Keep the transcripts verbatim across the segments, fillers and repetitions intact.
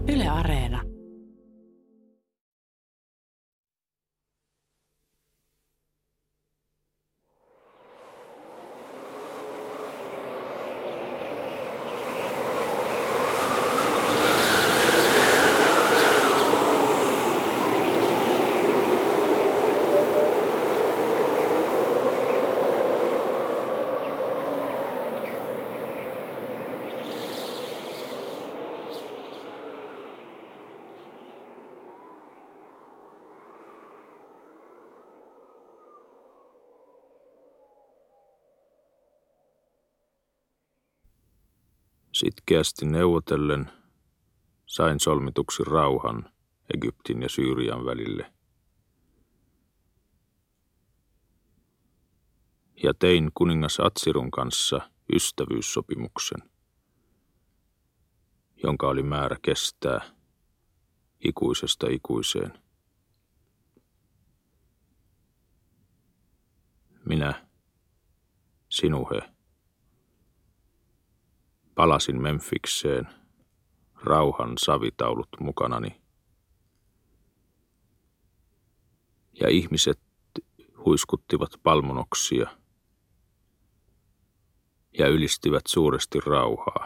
Yle Areena. Sitkeästi neuvotellen sain solmituksi rauhan Egyptin ja Syyrian välille. Ja tein kuningas Atsirun kanssa ystävyyssopimuksen, jonka oli määrä kestää ikuisesta ikuiseen. Minä, Sinuhe, palasin Memfikseen, rauhan savitaulut mukanani. Ja ihmiset huiskuttivat palmunoksia ja ylistivät suuresti rauhaa.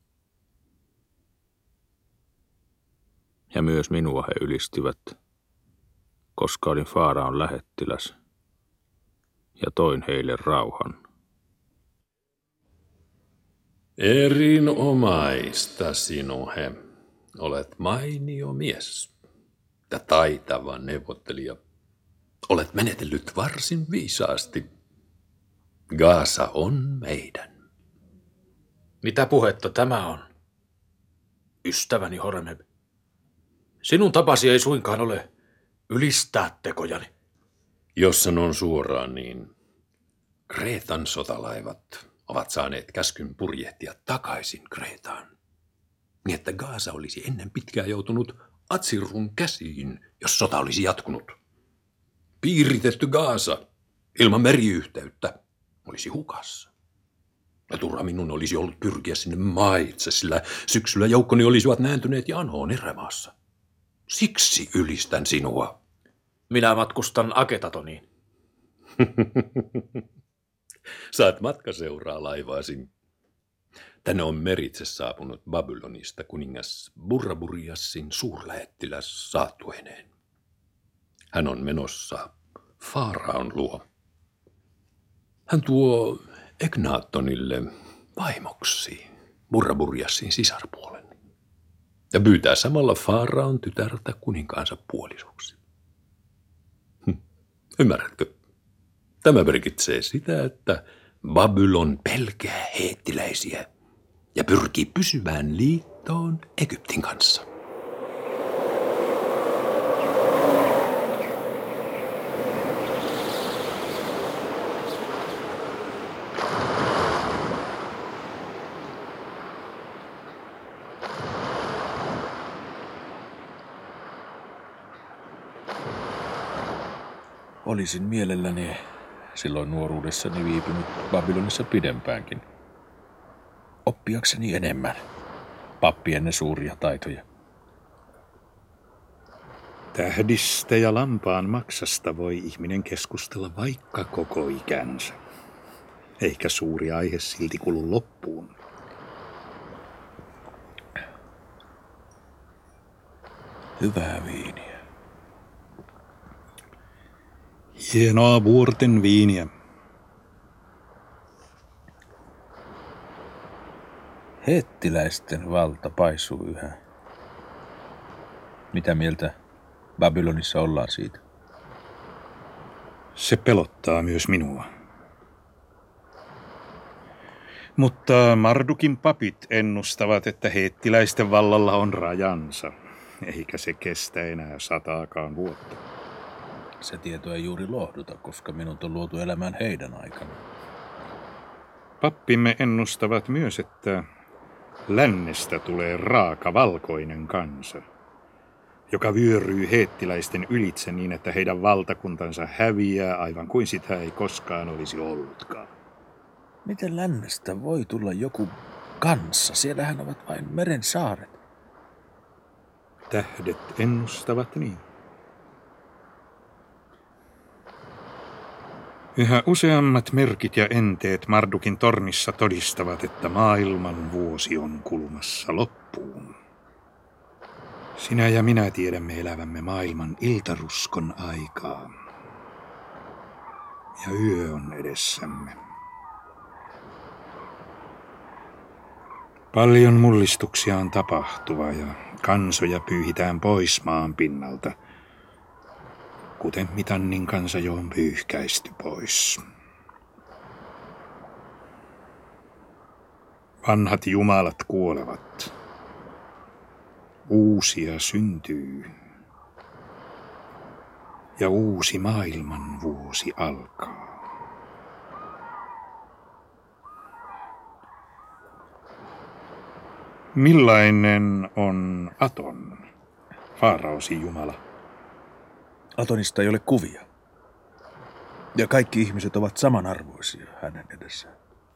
Ja myös minua he ylistivät, koska olin Faaraon lähettiläs ja toin heille rauhan. Erinomaista, Sinuhe. Olet mainio mies ja taitava neuvottelija. Olet menetellyt varsin viisaasti. Gaasa on meidän. Mitä puhetta tämä on? Ystäväni Horemheb, sinun tapasi ei suinkaan ole ylistää tekojani. Jos sanon suoraan, niin Kreetan sotalaivat ovat saaneet käskyn purjehtia takaisin Kreetaan, niin että Gaasa olisi ennen pitkää joutunut Atsirun käsiin, jos sota olisi jatkunut. Piiritetty Gaasa ilman meriyhteyttä olisi hukassa. Ja turha minun olisi ollut pyrkiä sinne maitse, sillä syksyllä joukkoni olisivat nääntyneet janoon erämaassa. Siksi ylistän sinua. Minä matkustan Aketatoniin. Saat matkaseuraa laivaasi. Tänne on meritse saapunut Babylonista kuningas Burraburiassin suurlähettiläs saatuineen. Hän on menossa Faaraon luo. Hän tuo Eknaattonille vaimoksi Burraburiassin sisarpuolen ja pyytää samalla Faaraon tytärtä kuninkaansa puolisoksi. Hm. Ymmärrätkö? Tämä merkitsee sitä, että Babylon pelkää heettiläisiä ja pyrkii pysyvään liittoon Egyptin kanssa. Olisin mielelläni silloin nuoruudessani viipynyt Babylonissa pidempäänkin, oppiakseni enemmän pappienne suuria taitoja. Tähdistä ja lampaan maksasta voi ihminen keskustella vaikka koko ikänsä, eikä suuri aihe silti kulu loppuun. Hyvää viiniä. Hienoa vuorten viiniä. Heettiläisten valta paisuu yhä. Mitä mieltä Babylonissa ollaan siitä? Se pelottaa myös minua. Mutta Mardukin papit ennustavat, että heettiläisten vallalla on rajansa, eikä se kestä enää sataakaan vuotta. Se tieto ei juuri lohduta, koska minut on luotu elämään heidän aikana. Pappimme ennustavat myös, että lännestä tulee raaka valkoinen kansa, joka vyöryy heettiläisten ylitse niin, että heidän valtakuntansa häviää aivan kuin sitä ei koskaan olisi ollutkaan. Miten lännestä voi tulla joku kanssa? Siellähän ovat vain meren saaret. Tähdet ennustavat niin. Yhä useammat merkit ja enteet Mardukin tornissa todistavat, että maailman vuosi on kulumassa loppuun. Sinä ja minä tiedämme elävämme maailman iltaruskon aikaa. Ja yö on edessämme. Paljon mullistuksia on tapahtuva ja kansoja pyyhitään pois maan pinnalta, kuten Mitannin kansa jo on pyyhkäisty pois. Vanhat jumalat kuolevat. Uusia syntyy. Ja uusi maailman vuosi alkaa. Millainen on Aton, Faaraosi jumala? Atonista ei ole kuvia. Ja kaikki ihmiset ovat samanarvoisia hänen edessään.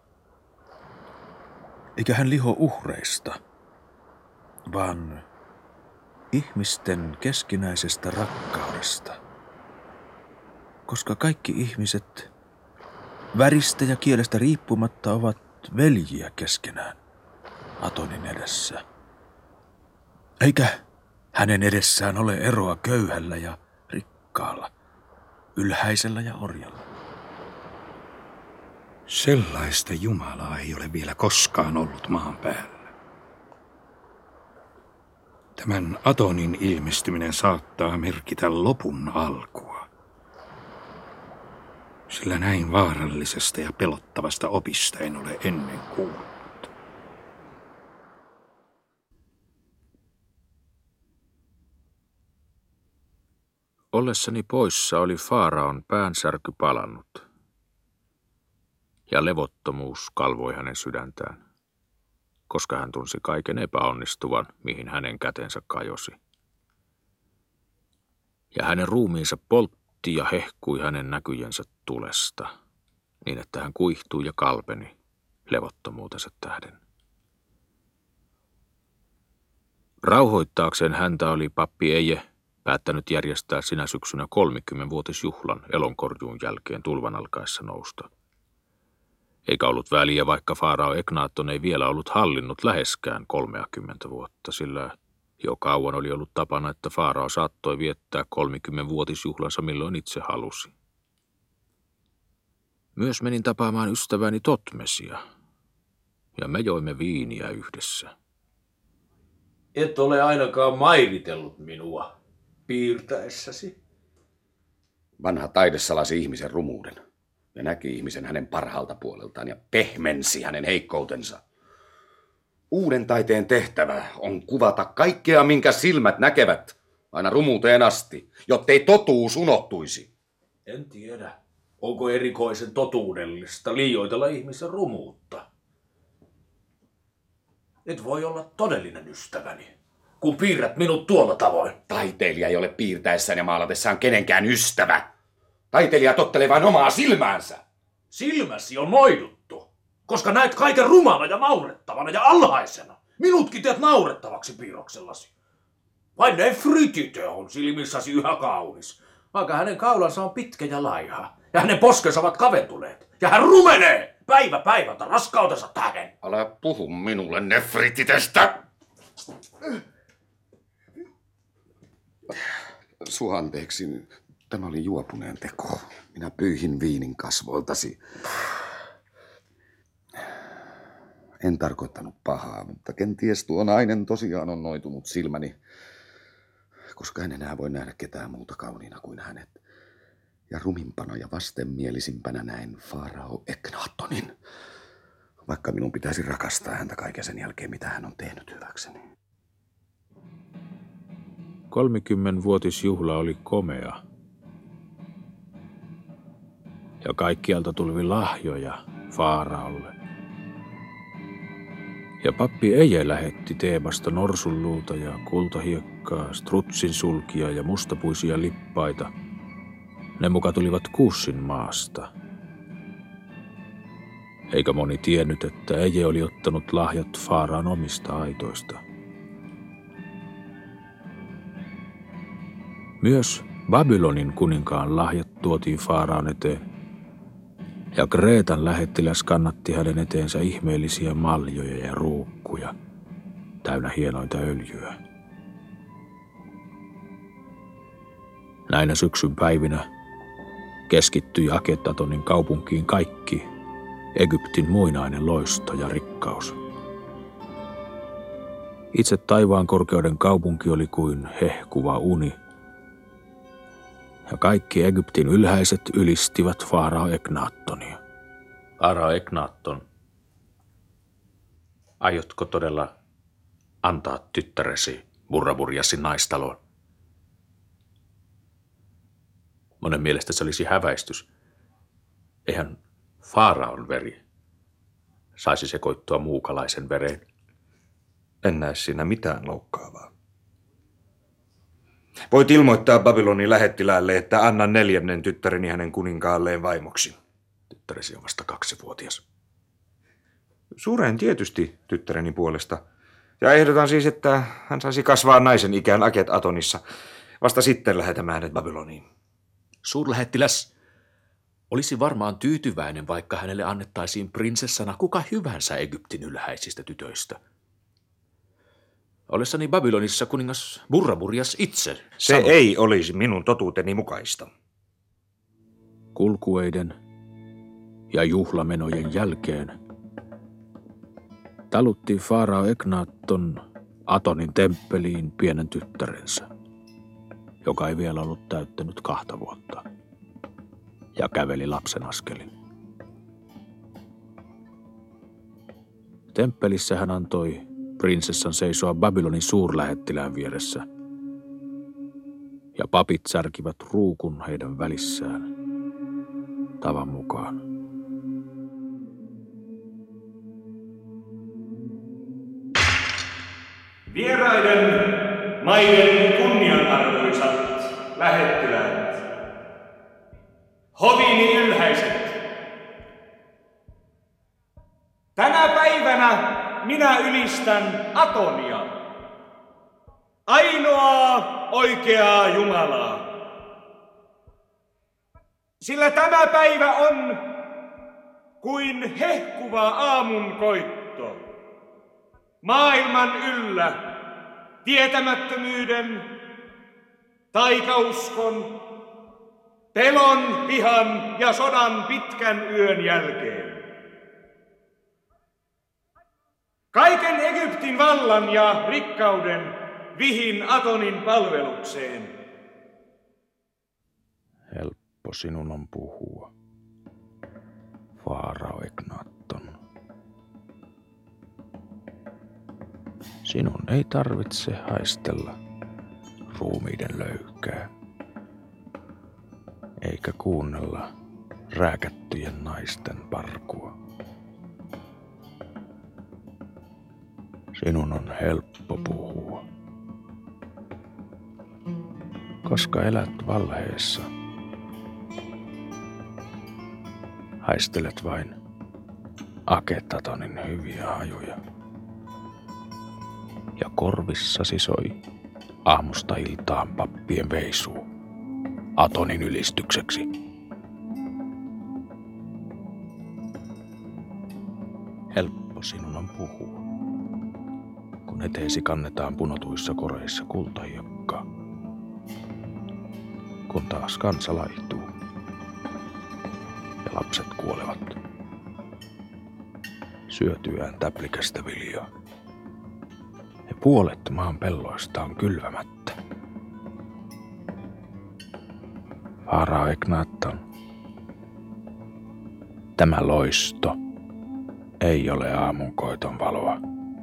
Eikä hän liho uhreista, vaan ihmisten keskinäisestä rakkaudesta. Koska kaikki ihmiset väristä ja kielestä riippumatta ovat veljiä keskenään Atonin edessä. Eikä hänen edessään ole eroa köyhällä ja rikkaalla, ylhäisellä ja orjalla. Sellaista Jumalaa ei ole vielä koskaan ollut maan päällä. Tämän Atonin ilmestyminen saattaa merkitä lopun alkua. Sillä näin vaarallisesta ja pelottavasta opista en ole ennen kuullut. Ollessani poissa oli Faaraon päänsärky palannut, ja levottomuus kalvoi hänen sydäntään, koska hän tunsi kaiken epäonnistuvan, mihin hänen kätensä kajosi. Ja hänen ruumiinsa poltti ja hehkui hänen näkyjensä tulesta, niin että hän kuihtui ja kalpeni levottomuutensa tähden. Rauhoittaakseen häntä oli pappi Eje päättänyt järjestää sinä syksynä kolmekymmenvuotisjuhlan elonkorjuun jälkeen tulvan alkaessa nousta. Eikä ollut väliä, vaikka Faarao Eknaatton ei vielä ollut hallinnut läheskään kolmeakymmentä vuotta, sillä jo kauan oli ollut tapana, että Faarao saattoi viettää kolmekymmenvuotisjuhlansa milloin itse halusi. Myös menin tapaamaan ystäväni Totmesia, ja me joimme viiniä yhdessä. Et ole ainakaan mairitellut minua piirtäessäsi. Vanha taide salasi ihmisen rumuuden ja näki ihmisen hänen parhaalta puoleltaan ja pehmensi hänen heikkoutensa. Uuden taiteen tehtävä on kuvata kaikkea, minkä silmät näkevät, aina rumuuteen asti, jottei totuus unohtuisi. En tiedä, onko erikoisen totuudellista liioitella ihmisen rumuutta. Et voi olla todellinen ystäväni, kun piirrät minut tuolla tavoin. Taiteilija ei ole piirtäessään ja maalatessaan kenenkään ystävä. Taiteilija tottelee vain omaa silmäänsä. Silmäsi on noiduttu, koska näet kaiken rumana ja naurettavana ja alhaisena. Minutkin teet naurettavaksi piirroksellasi. Vain Nefritite on silmissäsi yhä kaunis, vaikka hänen kaulansa on pitkä ja laiha, ja hänen poskensa ovat kaventuneet, ja hän rumenee päivä päivältä raskautensa tähden. Älä puhu minulle Nefrititestä. Sua anteeksi, tämä oli juopuneen teko. Minä pyyhin viinin kasvoiltasi. En tarkoittanut pahaa, mutta kenties tuo nainen tosiaan on noitunut silmäni, koska en enää voi nähdä ketään muuta kauniina kuin hänet. Ja rumimpana ja vastenmielisimpänä näin Faarao Eknaattonin, vaikka minun pitäisi rakastaa häntä kaiken sen jälkeen, mitä hän on tehnyt hyväkseni. Kolmekymmenvuotisjuhla oli komea. Ja kaikkialta tuli lahjoja Faaraolle. Ja pappi Eje lähetti Teebasta norsunluuta ja kultahiekkaa, strutsin sulkia ja mustapuisia lippaita. Ne muka tulivat Kuussin maasta. Eikä moni tiennyt, että Eje oli ottanut lahjat Faaraon omista aitoista. Myös Babylonin kuninkaan lahjat tuotiin Faaraon eteen, ja Kreetan lähettiläs kannatti hänen eteensä ihmeellisiä maljoja ja ruukkuja, täynnä hienointa öljyä. Näinä syksyn päivinä keskittyi Aketatonin kaupunkiin kaikki Egyptin muinainen loisto ja rikkaus. Itse taivaan korkeuden kaupunki oli kuin hehkuva uni, ja kaikki Egyptin ylhäiset ylistivät Faarao Eknaattonia. Faarao Eknaatton, aiotko todella antaa tyttäresi Burraburjasin naistaloon? Monen mielestä se olisi häväistys. Eihän Faaraon veri saisi sekoittua muukalaisen vereen. En näe siinä mitään loukkaavaa. Voit ilmoittaa Babylonin lähettiläälle, että annan neljännen tyttäreni hänen kuninkaalleen vaimoksi. Tyttäresi on vasta kaksivuotias. Suuren tietysti tyttäreni puolesta. Ja ehdotan siis, että hän saisi kasvaa naisen ikään Aket-Atonissa. Vasta sitten lähetämme hänet Babyloniin. Suurlähettiläs olisi varmaan tyytyväinen, vaikka hänelle annettaisiin prinsessana kuka hyvänsä Egyptin ylhäisistä tytöistä. Olessani Babylonissa kuningas Burraburjas itse Se sanoi, ei olisi minun totuuteni mukaista. kulkueiden ja juhlamenojen jälkeen talutti Faarao Eknaatton Atonin temppeliin pienen tyttärensä, joka ei vielä ollut täyttänyt kahta vuotta, ja käveli lapsen askelin. Temppelissä hän antoi prinsessan seisoa Babylonin suurlähettilään vieressä, ja papit särkivät ruukun heidän välissään tavan mukaan. Vieraiden maiden kunnianarvoisat lähettiläät, hovini ylhäiset, tänä päivänä minä ylistän Atonia, ainoaa oikeaa Jumalaa. Sillä tämä päivä on kuin hehkuva aamunkoitto, maailman yllä tietämättömyyden, taikauskon, pelon, vihan ja sodan pitkän yön jälkeen. Kaiken Egyptin vallan ja rikkauden vihin Atonin palvelukseen. Helppo sinun on puhua, Faarao Eknaatton. Sinun ei tarvitse haistella ruumiiden löykää, eikä kuunnella rääkättyjen naisten parkua. Sinun on helppo puhua, koska elät valheessa. Haistelet vain Aketatonin hyviä hajuja. Ja korvissasi soi aamusta iltaan pappien veisuu Atonin ylistykseksi. Helppo sinun on puhua, kun eteesi kannetaan punotuissa koreissa kultahiekkaa, kun taas kansa laihtuu ja lapset kuolevat syötyään täplikästä viljaa. Ja puolet maan pelloista on kylvämättä. Faarao Eknaatton, tämä loisto ei ole aamunkoiton valoa,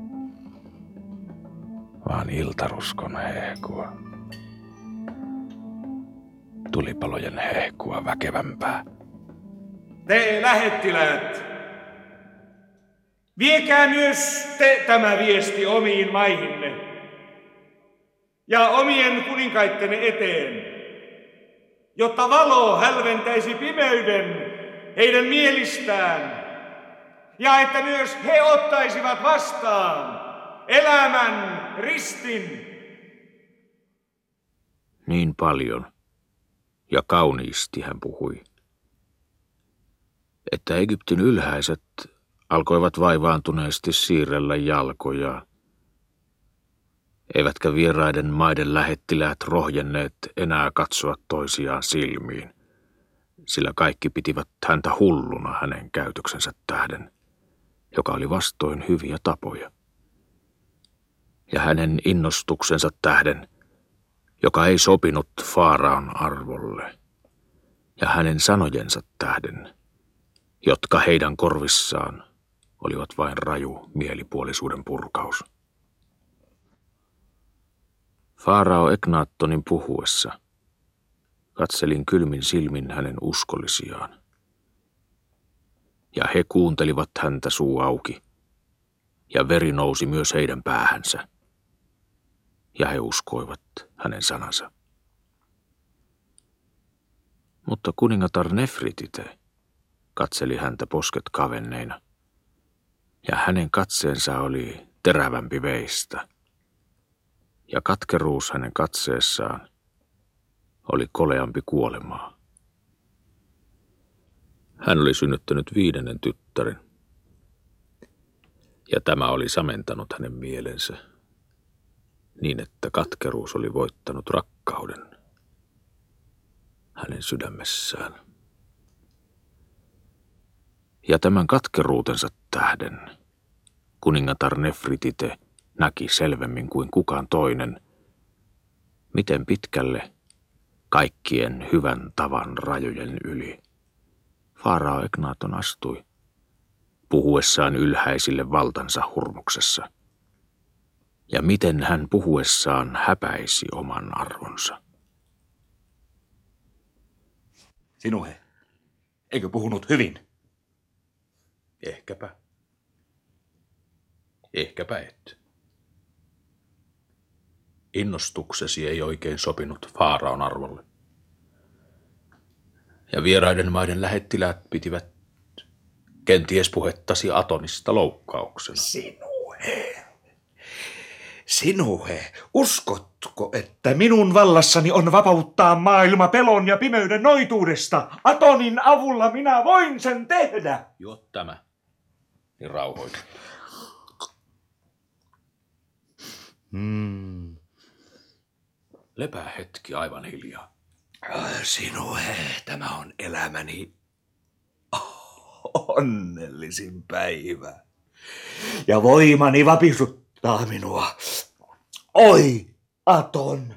vaan iltaruskon hehkua. Tulipalojen hehkua väkevämpää. Te lähettiläät, viekää myös te tämä viesti omiin maihinne ja omien kuninkaittenne eteen, jotta valo hälventäisi pimeyden heidän mielistään ja että myös he ottaisivat vastaan elämän ristin. Niin paljon ja kauniisti hän puhui, että Egyptin ylhäiset alkoivat vaivaantuneesti siirrellä jalkoja, eivätkä vieraiden maiden lähettiläät rohjenneet enää katsoa toisiaan silmiin, sillä kaikki pitivät häntä hulluna hänen käytöksensä tähden, joka oli vastoin hyviä tapoja, ja hänen innostuksensa tähden, joka ei sopinut Faaraon arvolle, ja hänen sanojensa tähden, jotka heidän korvissaan olivat vain raju mielipuolisuuden purkaus. Faarao Eknaattonin puhuessa katselin kylmin silmin hänen uskollisiaan, ja he kuuntelivat häntä suu auki, ja veri nousi myös heidän päähänsä, ja he uskoivat hänen sanansa. Mutta kuningatar Nefritite katseli häntä posket kavenneina, ja hänen katseensa oli terävämpi veistä, ja katkeruus hänen katseessaan oli koleampi kuolemaa. Hän oli synnyttänyt viidennen tyttären, ja tämä oli samentanut hänen mielensä, niin että katkeruus oli voittanut rakkauden hänen sydämessään. Ja tämän katkeruutensa tähden kuningatar Nefritite näki selvemmin kuin kukaan toinen, miten pitkälle kaikkien hyvän tavan rajojen yli Faarao Eknaaton astui, puhuessaan ylhäisille valtansa hurmuksessa, ja miten hän puhuessaan häpäisi oman arvonsa. Sinuhe, eikö puhunut hyvin? Ehkäpä. Ehkäpä et. Innostuksesi ei oikein sopinut Faaraon arvolle. Ja vieraiden maiden lähettiläät pitivät kenties puhettasi Atonista loukkauksena. Sinuhe, sinuhe, uskotko, että minun vallassani on vapauttaa maailma pelon ja pimeyden noituudesta? Atonin avulla minä voin sen tehdä. Juo tämä, niin rauhoitu. Hmm. Lepää hetki aivan hiljaa. Sinuhe, tämä on elämäni onnellisin päivä. Ja voimani vapisuttaa minua. Oi, Aton!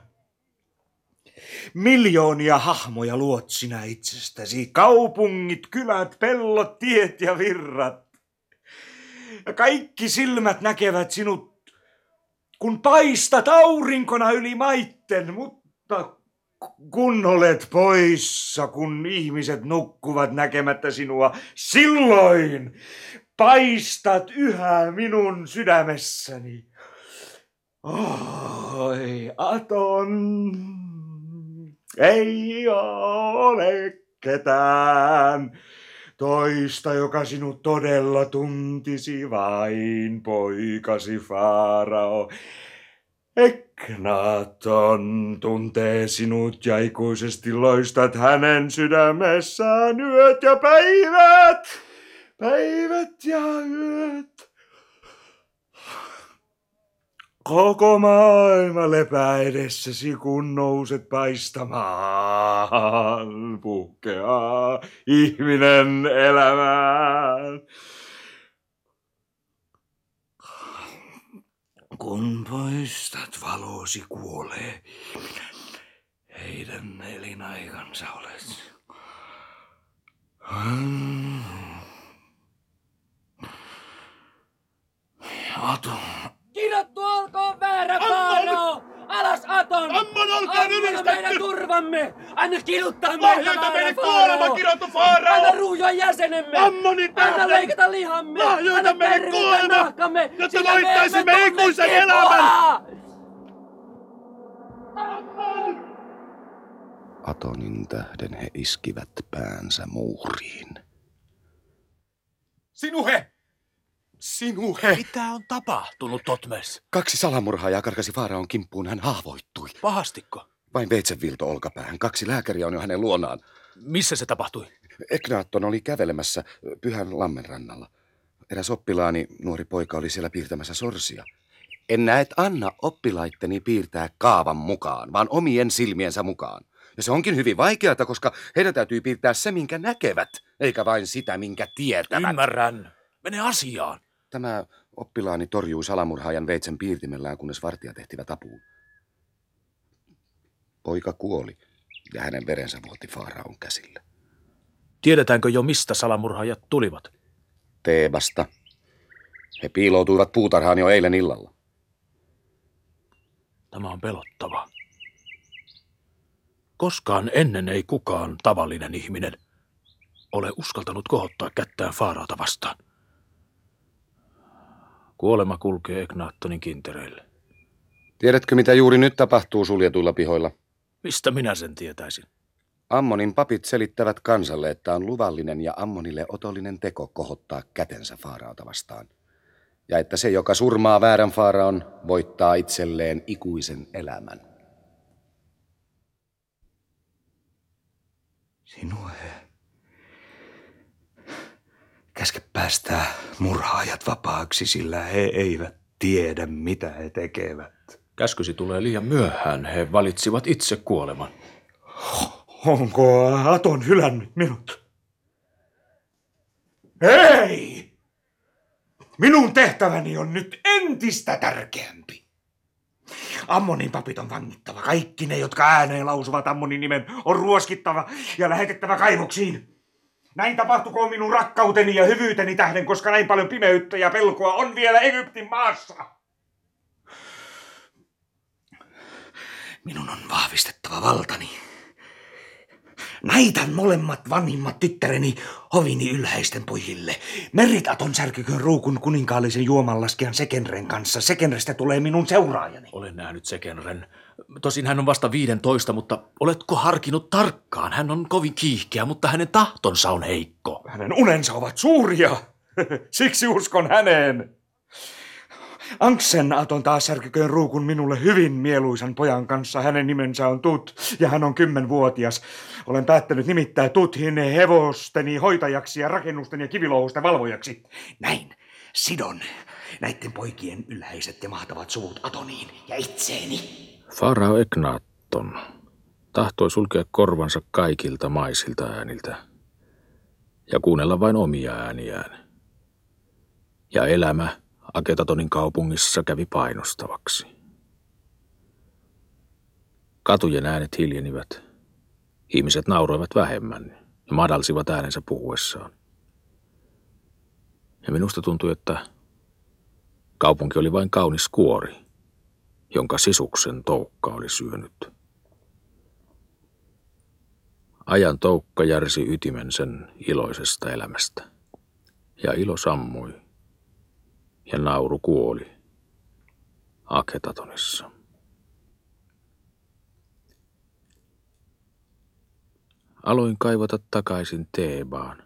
Miljoonia hahmoja luot sinä itsestäsi. Kaupungit, kylät, pellot, tiet ja virrat. Ja kaikki silmät näkevät sinut, kun paistat aurinkona yli maitten, mutta kun olet poissa, kun ihmiset nukkuvat näkemättä sinua, silloin paistat yhä minun sydämessäni. Oi, Aton, ei ole ketään toista, joka sinut todella tuntisi, vain poikasi Faarao. Eknaaton tuntee sinut ja ikuisesti loistat hänen sydämessään yöt ja päivät, päivät ja yöt. Koko maailma lepää edessäsi, kun nouset paistamaan, puhkeaa ihminen elämään. Kun poistat valosi, kuolee ihminen. Heidän elinaikansa olet. Aton. Kidottu olkoon väärä Faarao! Alas Aton! Ammon olkoon ylistetty! meidän turvamme! Anna kiduttaa meitä Lahjoita väärä meille Faarao! kuolema, kidottu Faarao! Anna ruujoa jäsenemme! Ammonin tähden! Anna leikata lihamme! Lahjoita Anna meille kärrytä kuolema, nahkamme! jotta sillä me emme voittaisimme tunne ikuisen kipuaa! elämän! Atonin tähden he iskivät päänsä muuriin. Sinuhe! Sinuhe! Mitä on tapahtunut, Totmes? Kaksi salamurhaajaa karkasi Faaraon kimppuun, hän haavoittui. Pahastiko? Vain veitsenviilto olkapäähän. Kaksi lääkäriä on jo hänen luonaan. Missä se tapahtui? Eknaatton oli kävelemässä Pyhän lammen rannalla. Eräs oppilaani, nuori poika, oli siellä piirtämässä sorsia. En näet anna oppilaitteni piirtää kaavan mukaan, vaan omien silmiensä mukaan. Ja se onkin hyvin vaikeaa, koska heidän täytyy piirtää se, minkä näkevät, eikä vain sitä, minkä tietävät. Ymmärrän. Mene asiaan. Tämä oppilaani torjui salamurhaajan veitsen piirtimellään, kunnes vartijat ehtivät apuun. Poika kuoli ja hänen verensä vuoti Faaraon käsille. Tiedetäänkö jo, mistä salamurhaajat tulivat? Teebasta. He piiloutuivat puutarhaan jo eilen illalla. Tämä on pelottava. Koskaan ennen ei kukaan tavallinen ihminen ole uskaltanut kohottaa kättään Faaraota vastaan. Kuolema kulkee Eknaattonin kintereille. Tiedätkö, mitä juuri nyt tapahtuu suljetuilla pihoilla? Mistä minä sen tietäisin? Ammonin papit selittävät kansalle, että on luvallinen ja Ammonille otollinen teko kohottaa kätensä Faaraota vastaan. Ja että se, joka surmaa väärän Faaraon, voittaa itselleen ikuisen elämän. Sinue. Käske päästää murhaajat vapaaksi, sillä he eivät tiedä, mitä he tekevät. Käskysi tulee liian myöhään. He valitsivat itse kuoleman. Onko Aton hylännyt minut? Ei! Minun tehtäväni on nyt entistä tärkeämpi. Ammonin papit on vangittava. Kaikki ne, jotka ääneen lausuvat Ammonin nimen, on ruoskittava ja lähetettävä kaivoksiin. Näin tapahtukoon minun rakkauteni ja hyvyyteni tähden, koska näin paljon pimeyttä ja pelkoa on vielä Egyptin maassa. Minun on vahvistettava valtani. Näitän molemmat vanhimmat tyttäreni hovini ylhäisten pojille. Meritaton särkyköön ruukun kuninkaallisen juomanlaskijan Sekenren kanssa. Sekenrestä tulee minun seuraajani. Olen nähnyt Sekenren. Tosin hän on vasta viidentoista, mutta oletko harkinnut tarkkaan? Hän on kovin kiihkeä, mutta hänen tahtonsa on heikko. Hänen unensa ovat suuria. Siksi uskon häneen. Anksen Aton taas särkyköön ruukun minulle hyvin mieluisan pojan kanssa. Hänen nimensä on Tut ja hän on kymmenvuotias. Olen päättänyt nimittää Tuthin hevosteni hoitajaksi ja rakennusten ja kivilouhusten valvojaksi. Näin sidon näiden poikien ylhäiset ja mahtavat suvut Atoniin ja itseeni. Farao Eknaatton tahtoi sulkea korvansa kaikilta maisilta ääniltä ja kuunnella vain omia ääniään. Ja elämä Aketatonin kaupungissa kävi painostavaksi. Katujen äänet hiljenivät. Ihmiset nauroivat vähemmän ja madalsivat äänensä puhuessaan. Ja minusta tuntui, että kaupunki oli vain kaunis kuori, jonka sisuksen toukka oli syönyt. Ajan toukka järsi ytimen sen iloisesta elämästä, ja ilo sammui, ja nauru kuoli Aketatonissa. Aloin kaivata takaisin Teebaan,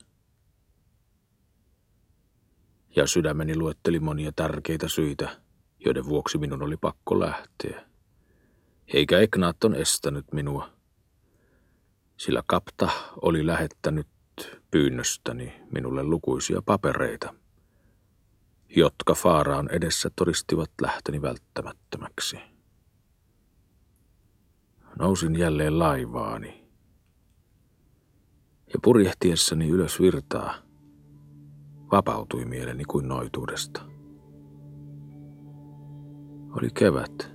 ja sydämeni luetteli monia tärkeitä syitä, joiden vuoksi minun oli pakko lähteä. Eikä Eknaatton estänyt minua, sillä Kapta oli lähettänyt pyynnöstäni minulle lukuisia papereita, jotka Faaraon edessä todistivat lähtöni välttämättömäksi. Nousin jälleen laivaani, ja purjehtiessani ylös virtaa vapautui mieleni kuin noituudesta. Oli kevät,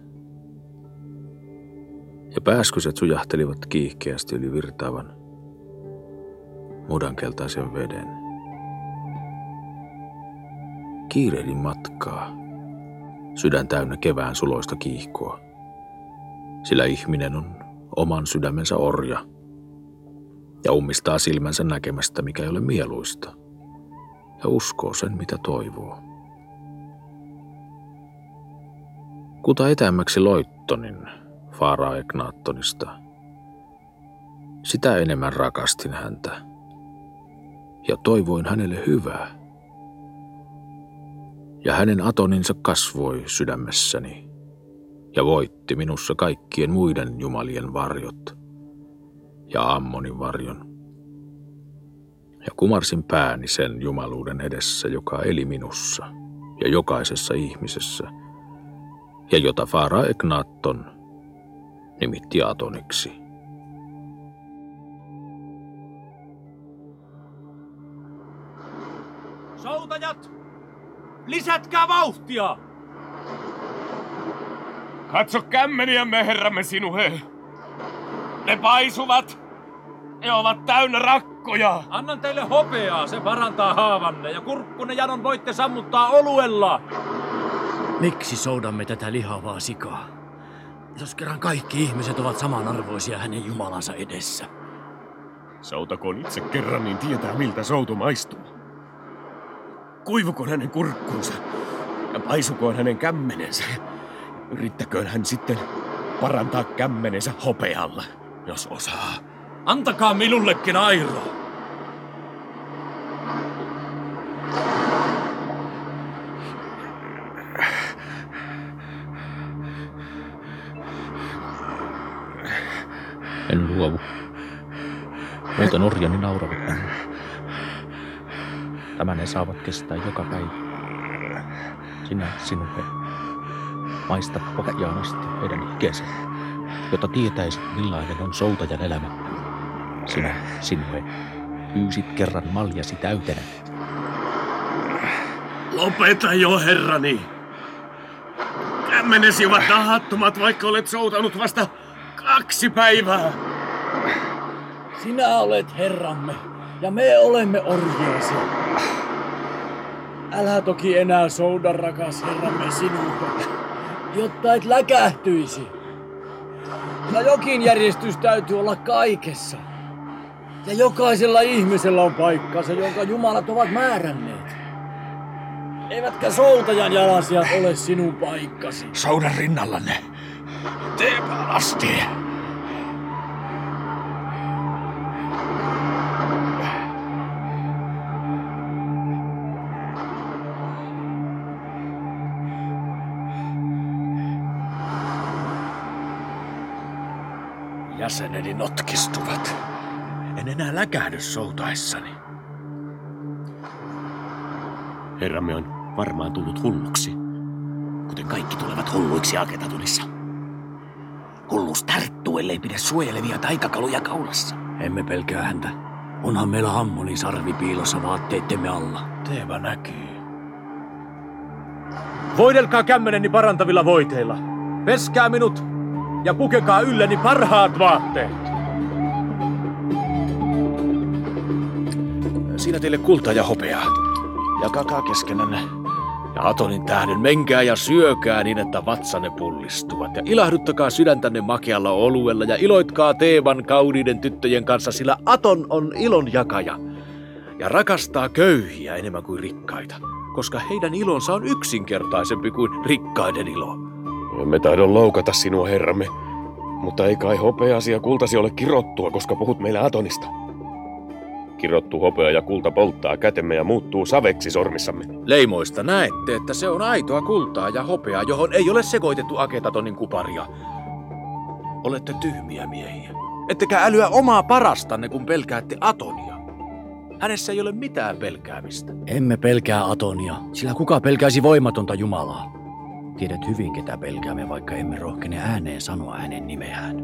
ja pääskyset sujahtelivat kiihkeästi yli virtaavan mudankeltaisen veden. Kiirehdin matkaa, sydän täynnä kevään suloista kiihkoa, sillä ihminen on oman sydämensä orja ja ummistaa silmänsä näkemästä, mikä ei ole mieluista, ja uskoo sen, mitä toivoo. Kuta etämmäksi loittonin Farao Eknaattonista, sitä enemmän rakastin häntä ja toivoin hänelle hyvää. Ja hänen Atoninsa kasvoi sydämessäni ja voitti minussa kaikkien muiden jumalien varjot ja Ammonin varjon. Ja kumarsin pääni sen jumaluuden edessä, joka eli minussa ja jokaisessa ihmisessä, ja jota Faara Eknaatton nimitti Atoniksi. Soutajat! Lisätkää vauhtia! Katso kämmeniämme, herramme Sinuhe. Ne paisuvat. Ne ovat täynnä rakkoja. Annan teille hopeaa, se parantaa haavanne, ja kurkkunne janon voitte sammuttaa oluella. Miksi soudamme tätä lihavaa sikaa? Jos kerran kaikki ihmiset ovat samanarvoisia hänen Jumalansa edessä. Soutakoon itse kerran, niin tietää miltä soutu maistuu. Kuivukoon hänen kurkkunsa ja paisukoon hänen kämmenensä. Yrittäköön hän sitten parantaa kämmenensä hopealla, jos osaa. Antakaa minullekin airo. En luovu. Muuten orjani nauravat minulle. Tämän ne saavat kestää joka päivä. Sinä, Sinuhe, maista pohjaan asti heidän ikänsä, jotta tietäisit millainen on soutajan elämä. Sinä, Sinuhe, pyysit kerran maljasi täytenä. Lopeta jo, herrani. Kämmenesi ovat nahattomat, vaikka olet soutanut vasta kaksi päivää. Sinä olet herramme, ja me olemme orjiasi. Älä toki enää souda, rakas herramme, Sinuhe, jotta et läkähtyisi. Ja jokin järjestys täytyy olla kaikessa. Ja jokaisella ihmisellä on paikkansa, jonka jumalat ovat määränneet. Eivätkä soutajan jalasijat ole sinun paikkasi. Souda rinnallanne. Teepä asti. Jäseneni notkistuvat. En enää läkähdy soutaessani. Herramme on varmaan tullut hulluksi, kuten kaikki tulevat hulluiksi Aketatonissa. Hulluus tarttuu, ellei pidä suojelevia taikakaluja kaulassa. Emme pelkää häntä. Onhan meillä Ammonin sarvi piilossa vaatteittemme alla. Teevä näkyy. Voidelkaa kämmeneni parantavilla voiteilla. Peskää minut ja pukekaa ylleni parhaat vaatteet. Siinä teille kultaa ja hopeaa. Jakakaa keskenänne. Ja Atonin tähden menkää ja syökää niin, että vatsanne pullistuvat. Ja ilahduttakaa sydäntänne makealla oluella ja iloitkaa Teeban kauniiden tyttöjen kanssa, sillä Aton on ilon jakaja. Ja rakastaa köyhiä enemmän kuin rikkaita, koska heidän ilonsa on yksinkertaisempi kuin rikkaiden ilo. Emme taidon loukata sinua, herramme, mutta ei kai hopeasi ja kultasi ole kirottua, koska puhut meille Atonista. Kirottu hopea ja kulta polttaa kätemme ja muuttuu saveksi sormissamme. Leimoista näette, että se on aitoa kultaa ja hopeaa, johon ei ole sekoitettu Aketatonin kuparia. Olette tyhmiä miehiä. Ettekä älyä omaa parastanne, kun pelkäätte Atonia. Hänessä ei ole mitään pelkäämistä. Emme pelkää Atonia, sillä kuka pelkäisi voimatonta Jumalaa? Tiedät hyvin, ketä pelkäämme, vaikka emme rohkene ääneen sanoa hänen nimeään.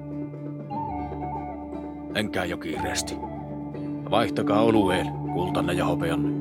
Menkää jo kiireesti. Vaihtakaa olueen, kultanne ja hopeanne.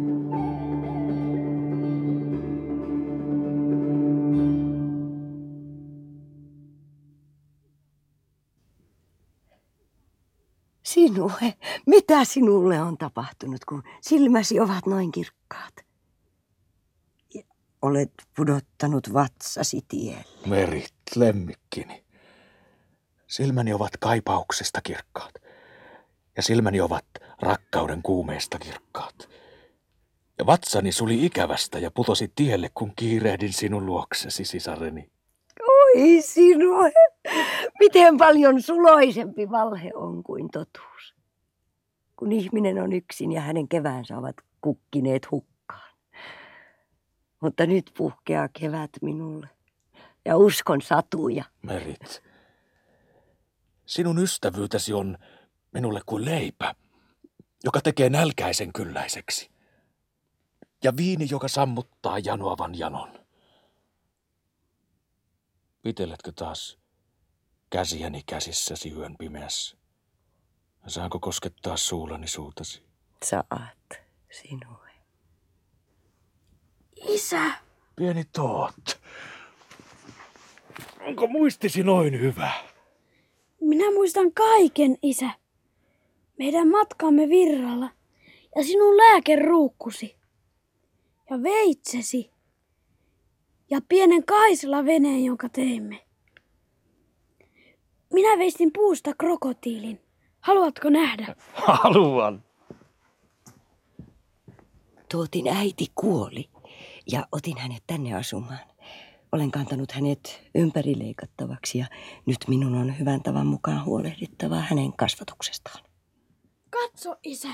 Sinuhe, mitä sinulle on tapahtunut, kun silmäsi ovat noin kirkkaat? Ja olet pudottanut vatsasi tielle. Merit, lemmikkini. Silmäni ovat kaipauksesta kirkkaat. Ja silmäni ovat rakkauden kuumeesta kirkkaat. Ja vatsani suli ikävästä ja putosi tielle, kun kiirehdin sinun luoksesi, sisareni. Oi Sinuhe, miten paljon suloisempi valhe on kuin totuus. Kun ihminen on yksin ja hänen keväänsä ovat kukkineet hukkaan. Mutta nyt puhkeaa kevät minulle. ja uskon satuja. Merit, sinun ystävyytesi on minulle kuin leipä, joka tekee nälkäisen kylläiseksi. Ja viini, joka sammuttaa janoavan janon. Piteletkö taas käsiäni käsissäsi yön pimeässä? Saanko koskettaa suullani suutasi? Saat, sinue. Isä. Pieni Toot. Onko muistisi noin hyvä? Minä muistan kaiken, isä. Meidän matkamme virralla ja sinun lääkeruukkusi ja veitsesi ja pienen kaisella veneen, jonka teimme. Minä veistin puusta krokotiilin. Haluatko nähdä? Haluan. Tootin äiti kuoli ja otin hänet tänne asumaan. Olen kantanut hänet ympärileikattavaksi ja nyt minun on hyvän tavan mukaan huolehdittava hänen kasvatuksestaan. Katso, isä.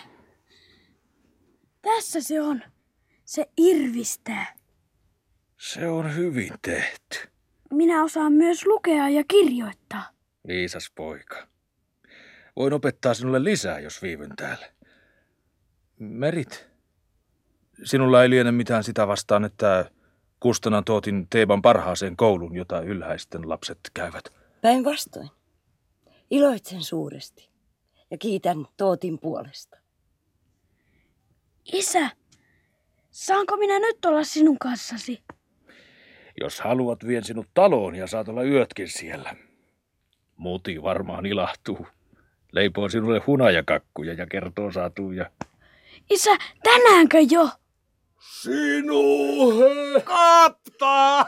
Tässä se on. Se irvistää. Se on hyvin tehty. Minä osaan myös lukea ja kirjoittaa. Viisas poika. Voin opettaa sinulle lisää, jos viivyn täällä. Merit, sinulla ei liene mitään sitä vastaan, että kustannan Tootin Teeban parhaaseen koulun, jota ylhäisten lapset käyvät. Päinvastoin. Iloitsen suuresti ja kiitän Tootin puolesta. Isä, saanko minä nyt olla sinun kanssasi? Jos haluat, vien sinut taloon ja saat olla yötkin siellä. Muti varmaan ilahtuu. Leipoo sinulle hunajakakkuja ja kertoo satuja. Isä, tänäänkö jo? Sinuhe! Kapta!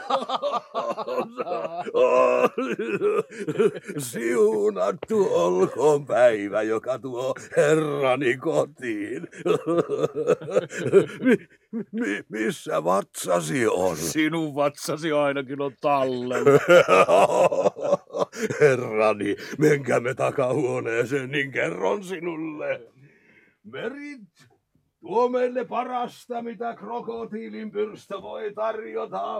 Siunattu olkoon päivä, joka tuo herrani kotiin. mi, mi, missä vatsasi on? Sinun vatsasi ainakin on tallella. Herrani, menkäämme takahuoneeseen, niin kerron sinulle. Merit, tuo meille parasta, mitä krokotiilin pyrstö voi tarjota.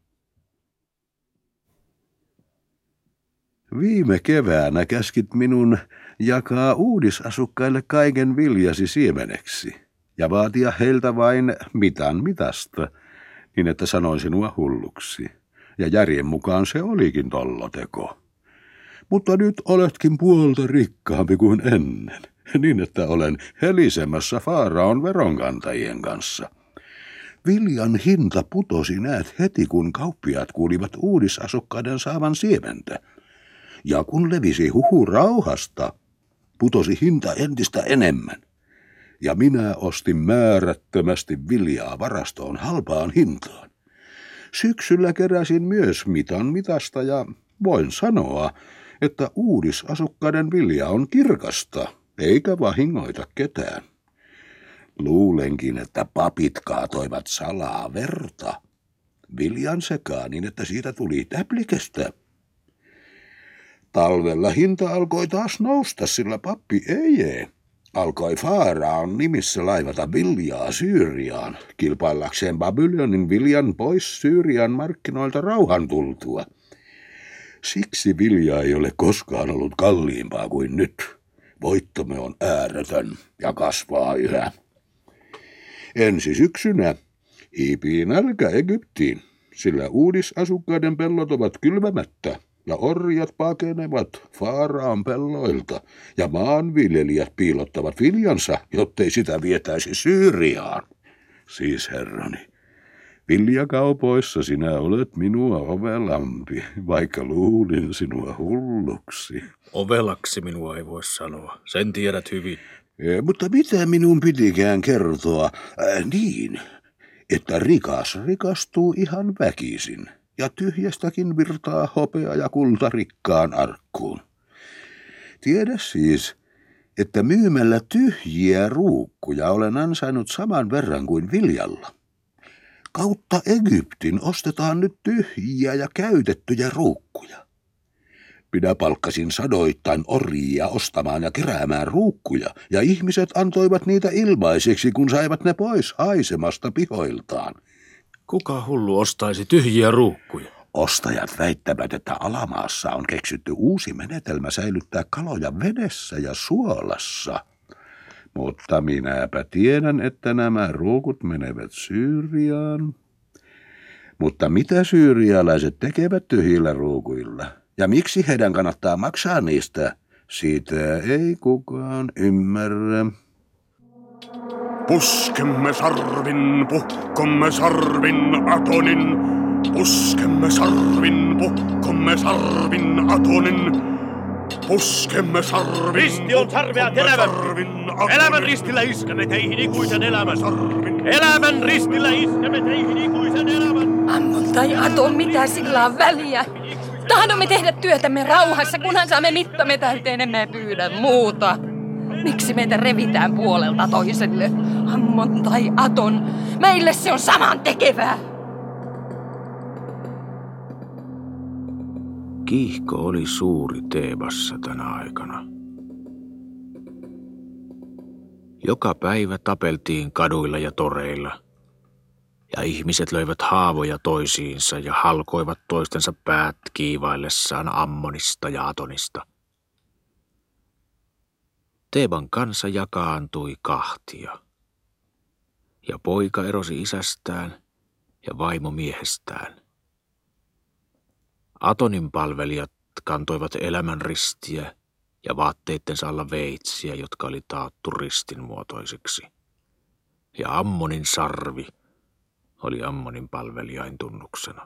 Viime keväänä käskit minun jakaa uudisasukkaille kaiken viljasi siemeneksi ja vaatia heiltä vain mitan mitasta, niin että sanoin sinua hulluksi. Ja järjen mukaan se olikin tolloteko. Mutta nyt oletkin puolta rikkaampi kuin ennen, niin että olen helisemässä Faaraon veronkantajien kanssa. Viljan hinta putosi näet heti, kun kauppiaat kuulivat uudisasukkaiden saavan siementä. Ja kun levisi huhu rauhasta, putosi hinta entistä enemmän. Ja minä ostin määrättömästi viljaa varastoon halpaan hintaan. Syksyllä keräsin myös mitan mitasta ja voin sanoa, että uudisasukkaiden vilja on kirkasta, eikä vahingoita ketään. Luulenkin, että papit kaatoivat salaa verta. Viljan sekaan niin, että siitä tuli täplikestä. Talvella hinta alkoi taas nousta, sillä pappi Eje alkoi Faaraon nimissä laivata viljaa Syyriaan, kilpaillakseen Babylonin viljan pois Syyrian markkinoilta rauhan tultua. Siksi vilja ei ole koskaan ollut kalliimpaa kuin nyt. Voittomme on ääretön ja kasvaa yhä. Ensi syksynä hiipii nälkä Egyptiin, sillä uudisasukkaiden pellot ovat kylmämättä ja orjat pakenevat Faaraon pelloilta ja maanviljelijät piilottavat viljansa, jottei sitä vietäisi Syyriaan. Siis herrani, viljakaupoissa sinä olet minua ovelampi, vaikka luulin sinua hulluksi. Ovelaksi minua ei voi sanoa, sen tiedät hyvin. E, mutta mitä minun pitikään kertoa? Äh, niin, että rikas rikastuu ihan väkisin ja tyhjästäkin virtaa hopea ja kulta rikkaan arkkuun. Tiedä siis, että myymällä tyhjiä ruukkuja olen ansainnut saman verran kuin viljalla. Kautta Egyptin ostetaan nyt tyhjiä ja käytettyjä ruukkuja. Minä palkkasin sadoittain orjia ostamaan ja keräämään ruukkuja, ja ihmiset antoivat niitä ilmaiseksi, kun saivat ne pois haisemasta pihoiltaan. Kuka hullu ostaisi tyhjiä ruukkuja? Ostajat väittävät, että alamaassa on keksitty uusi menetelmä säilyttää kaloja vedessä ja suolassa. Mutta minäpä tiedän, että nämä ruukut menevät Syyriaan. Mutta mitä syyrialaiset tekevät tyhjillä ruukuilla? Ja miksi heidän kannattaa maksaa niistä? Sitä ei kukaan ymmärrä. Puskemme sarvin, puhkomme sarvin Atonin. Puskemme sarvin, puhkomme sarvin Atonin. Puskemme sarvin, risti on sarvea terävämpi. Elämän ristillä iskemme teihin ikuisen elämän. Elämän ristillä iskemme teihin ikuisen elämän. Ammon tai Aton, mitä sillä on väliä? Tahdomme tehdä työtämme rauhassa, kunhan saamme mittamme täyteen, emme pyydä muuta. Miksi meitä revitään puolelta toiselle? Ammon tai Aton, meille se on saman tekevää. Kiihko oli suuri Teebassa tänä aikana. Joka päivä tapeltiin kaduilla ja toreilla, ja ihmiset löivät haavoja toisiinsa ja halkoivat toistensa päät kiivaillessaan Ammonista ja Atonista. Teeban kansa jakaantui kahtia, ja poika erosi isästään ja vaimo miehestään. Atonin palvelijat kantoivat elämän ristiä ja vaatteittensa alla veitsiä, jotka oli taattu ristin muotoisiksi. Ja Ammonin sarvi oli Ammonin palvelijain tunnuksena.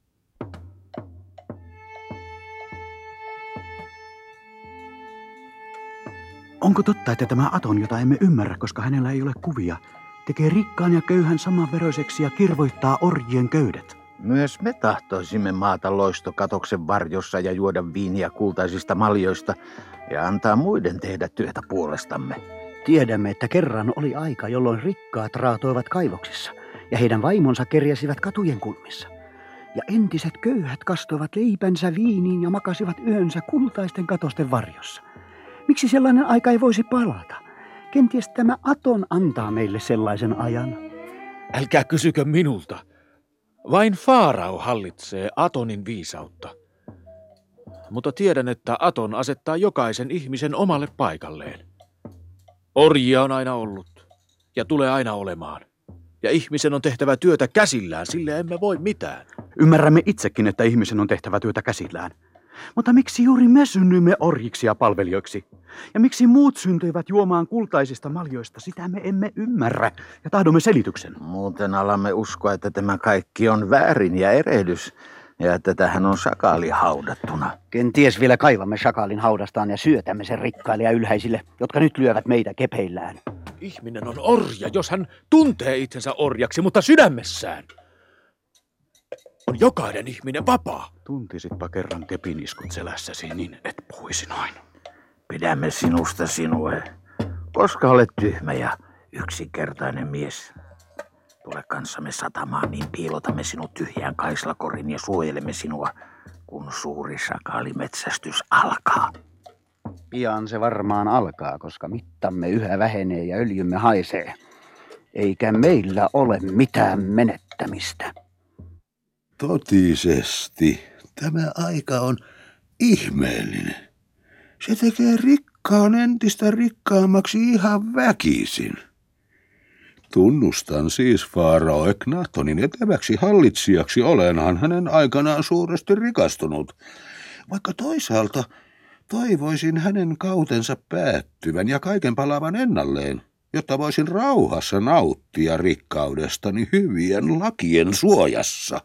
Onko totta, että tämä Aton, jota emme ymmärrä, koska hänellä ei ole kuvia, tekee rikkaan ja köyhän samanveroiseksi ja kirvoittaa orjien köydet? Myös me tahtoisimme maata loistokatoksen varjossa ja juoda viiniä kultaisista maljoista ja antaa muiden tehdä työtä puolestamme. Tiedämme, että kerran oli aika, jolloin rikkaat raatoivat kaivoksissa ja heidän vaimonsa kerjäsivät katujen kulmissa. Ja entiset köyhät kastoivat leipänsä viiniin ja makasivat yönsä kultaisten katosten varjossa. Miksi sellainen aika ei voisi palata? Kenties tämä Aton antaa meille sellaisen ajan. Älkää kysykö minulta. Vain Faarao hallitsee Atonin viisautta. Mutta tiedän, että Aton asettaa jokaisen ihmisen omalle paikalleen. Orjia on aina ollut ja tulee aina olemaan. Ja ihmisen on tehtävä työtä käsillään, sillä emme voi mitään. Ymmärrämme itsekin, että ihmisen on tehtävä työtä käsillään. Mutta miksi juuri me synnyimme orjiksi ja palvelijoiksi? Ja miksi muut syntyivät juomaan kultaisista maljoista? Sitä me emme ymmärrä ja tahdomme selityksen. Muuten alamme uskoa, että tämä kaikki on väärin ja erehdys ja että tähän on sakaali haudattuna. Kenties vielä kaivamme sakaalin haudastaan ja syötämme sen rikkaille ja ylhäisille, jotka nyt lyövät meitä kepeillään. Ihminen on orja, jos hän tuntee itsensä orjaksi, mutta sydämessään on jokainen ihminen vapaa. Tuntisitpa kerran kepiniskut selässäsi, niin et puhuisi noin. Pidämme sinusta sinue, koska olet tyhmä ja yksinkertainen mies. Tule kanssamme satamaan, niin piilotamme sinut tyhjään kaislakorin ja suojelemme sinua, kun suuri sakaalimetsästys alkaa. Pian se varmaan alkaa, koska mittamme yhä vähenee ja öljymme haisee. Eikä meillä ole mitään menettämistä. Totisesti, tämä aika on ihmeellinen. Se tekee rikkaan entistä rikkaammaksi ihan väkisin. Tunnustan siis Faarao Eknatonin eteväksi hallitsijaksi, olenhan hänen aikanaan suuresti rikastunut. Vaikka toisaalta toivoisin hänen kautensa päättyvän ja kaiken palaavan ennalleen, jotta voisin rauhassa nauttia rikkaudestani hyvien lakien suojassa.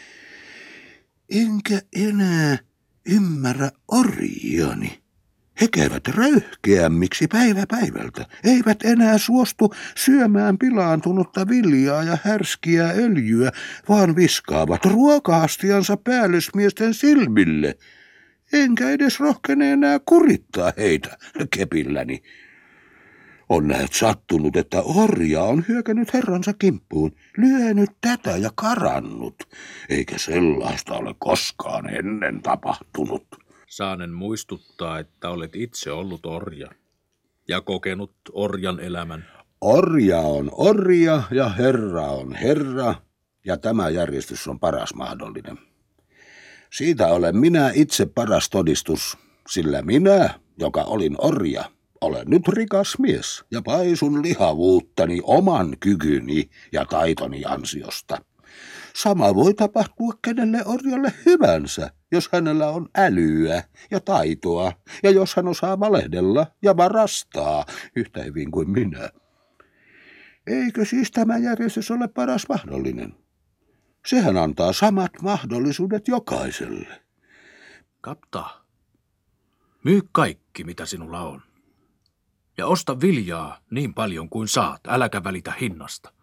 Enkä enää ymmärrä orjiani. He käyvät röyhkeämmiksi päivä päivältä, eivät enää suostu syömään pilaantunutta viljaa ja härskiä öljyä, vaan viskaavat ruoka-astiansa päällysmiesten silmille. Enkä edes rohkene enää kurittaa heitä kepilläni. On näet sattunut, että orja on hyökännyt herransa kimppuun, lyönyt tätä ja karannut, eikä sellaista ole koskaan ennen tapahtunut. Saanen muistuttaa, että olet itse ollut orja ja kokenut orjan elämän. Orja on orja ja herra on herra, ja tämä järjestys on paras mahdollinen. Siitä olen minä itse paras todistus, sillä minä, joka olin orja, olen nyt rikas mies ja paisun lihavuuttani oman kykyni ja taitoni ansiosta. Sama voi tapahtua kenelle orjalle hyvänsä, jos hänellä on älyä ja taitoa ja jos hän osaa valehdella ja varastaa yhtä hyvin kuin minä. Eikö siis tämä järjestys ole paras mahdollinen? Sehän antaa samat mahdollisuudet jokaiselle. Kapta, myy kaikki, mitä sinulla on. Ja osta viljaa niin paljon kuin saat, äläkä välitä hinnasta.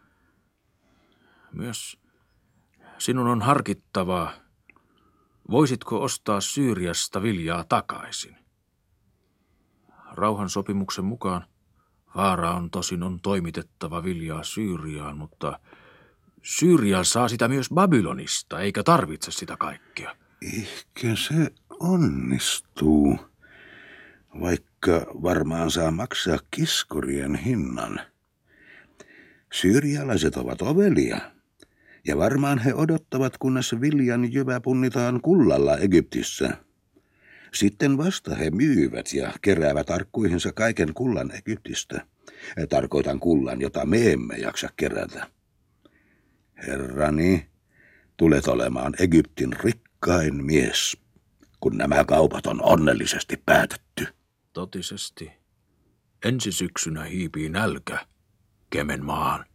Myös sinun on harkittavaa, voisitko ostaa Syyriasta viljaa takaisin. Rauhansopimuksen mukaan Faaraon tosin on toimitettava viljaa Syyriaan, mutta Syyria saa sitä myös Babylonista, eikä tarvitse sitä kaikkea. Ehkä se onnistuu, vaikka varmaan saa maksaa kiskurien hinnan. Syyrialaiset ovat ovelia, ja varmaan he odottavat, kunnes viljan jyvä punnitaan kullalla Egyptissä. Sitten vasta he myyvät ja keräävät arkkuihinsa kaiken kullan Egyptistä. Tarkoitan kullan, jota me emme jaksa kerätä. Herrani, tulet olemaan Egyptin rikkain mies, kun nämä kaupat on onnellisesti päätetty. Totisesti. Ensi syksynä hiipii nälkä Kemenmaan.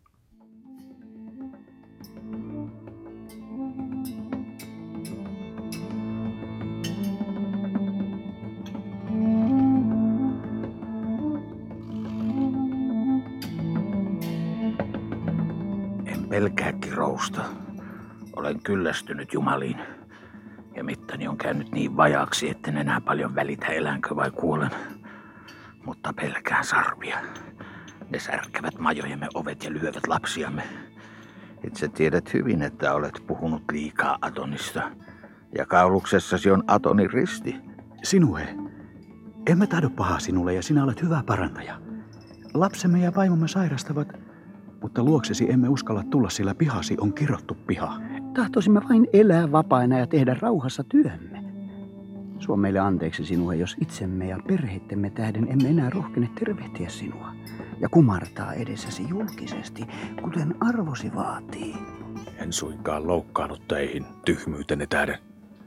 Pelkää kirousta. Olen kyllästynyt jumaliin. Ja mittani on käynyt niin vajaaksi, etten enää paljon välitä elänkö vai kuolen. Mutta pelkään sarvia. Ne särkevät majojemme ovet ja lyövät lapsiamme. Itse tiedät hyvin, että olet puhunut liikaa Atonista. Ja kauluksessasi on Atonin risti. Sinue, emme tahdo pahaa sinulle ja sinä olet hyvä parantaja. Lapsemme ja vaimomme sairastavat, mutta luoksesi emme uskalla tulla, sillä pihasi on kirottu piha. Tahtoisimme vain elää vapaina ja tehdä rauhassa työmme. Suo meille anteeksi sinua, jos itsemme ja perheittemme tähden emme enää rohkene tervehtiä sinua ja kumartaa edessäsi julkisesti, kuten arvosi vaatii. En suinkaan loukkaannut teihin tyhmyytenne tähden.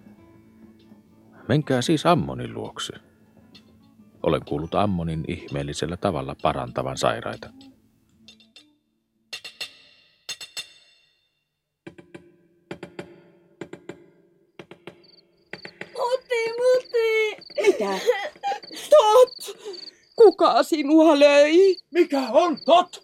Menkää siis Ammonin luokse. Olen kuullut Ammonin ihmeellisellä tavalla parantavan sairaita. Mitä? Tot! Kuka sinua löi? Mikä on Tot?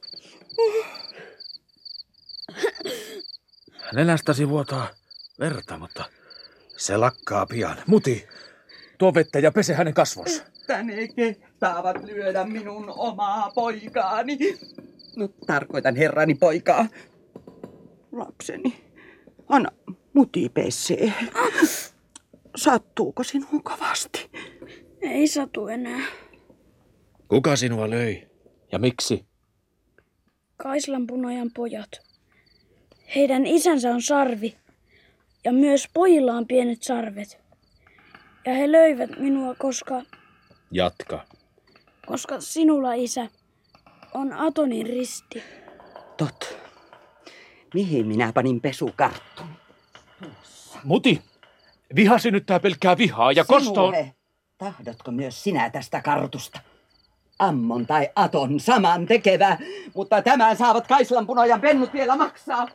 Nenästäsi vuotaa verta, mutta se lakkaa pian. Muti, tuo vettä ja pese hänen kasvonsa. Että ne kehtaavat lyödä minun omaa poikaani. No, tarkoitan herrani poikaa. Lapseni, anna muti pesee. Sattuuko sinuun kovasti? Ei satu enää. Kuka sinua löi ja miksi? Kaislanpunojan pojat. Heidän isänsä on sarvi ja myös pojilla on pienet sarvet. Ja he löivät minua, koska... Jatka. Koska sinulla, isä, on Atonin risti. Tot. Mihin minä panin pesukarttun? Muti, viha synnyttää pelkkää vihaa ja kosto on... Tahdotko myös sinä tästä kartusta? Ammon tai Aton, saman tekevä, mutta tämän saavat Kaislanpunojan pennut vielä maksaa.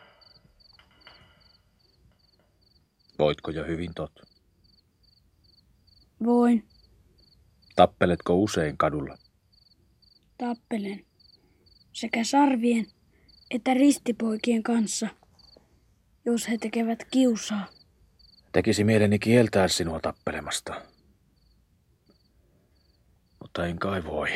Voitko jo hyvin, Tot? Voin. Tappeletko usein kadulla? Tappelen. Sekä sarvien että ristipoikien kanssa, jos he tekevät kiusaa. Tekisi mieleni kieltää sinua tappelemasta. Mutta en kai voi.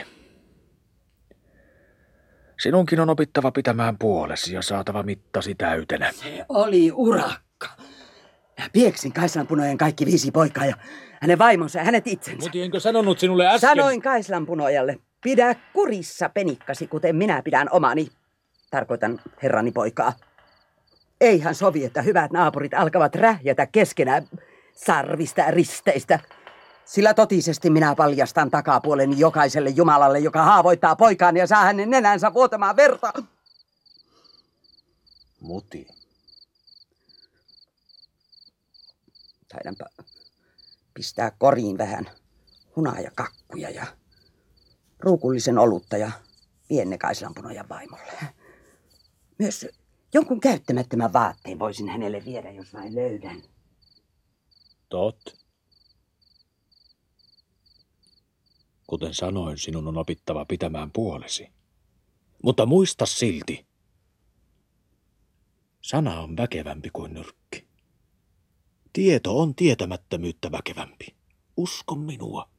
Sinunkin on opittava pitämään puolesi ja saatava mittasi täytenä. Se oli urakka. Pieksin Kaislanpunojen kaikki viisi poikaa ja hänen vaimonsa ja hänet itsensä. Mutta enkö sanonut sinulle äsken? Sanoin Kaislanpunojalle, pidä kurissa penikkasi, kuten minä pidän omani. Tarkoitan herrani poikaa. Eihän sovi, että hyvät naapurit alkavat rähjätä keskenään sarvista ja risteistä. Sillä totisesti minä paljastan takapuoleni jokaiselle jumalalle, joka haavoittaa poikaani ja saa hänen nenänsä vuotamaan verta. Muti. Taidanpa pistää koriin vähän hunajakakkuja ja ruukullisen olutta ja vienne Kaislanpunojan vaimolle. Myös jonkun käyttämättömän vaatteen voisin hänelle viedä, jos vain löydän. Tot. Kuten sanoin, sinun on opittava pitämään puolesi. Mutta muista silti. Sana on väkevämpi kuin nyrkki. Tieto on tietämättömyyttä väkevämpi. Usko minua.